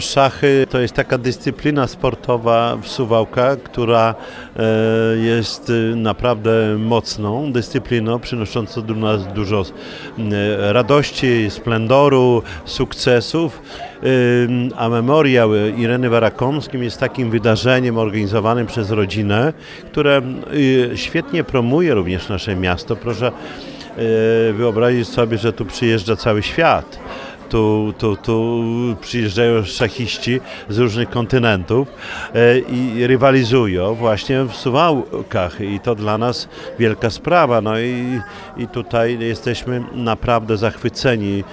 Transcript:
Szachy to jest taka dyscyplina sportowa w Suwałkach, która jest naprawdę mocną dyscypliną, przynoszącą do nas dużo radości, splendoru, sukcesów. A memoriał Ireny Warakomskiej jest takim wydarzeniem organizowanym przez rodzinę, które świetnie promuje również nasze miasto. Proszę wyobrazić sobie, że tu przyjeżdża cały świat. Tu przyjeżdżają szachiści z różnych kontynentów i rywalizują właśnie w Suwałkach i to dla nas wielka sprawa. No i tutaj jesteśmy naprawdę zachwyceni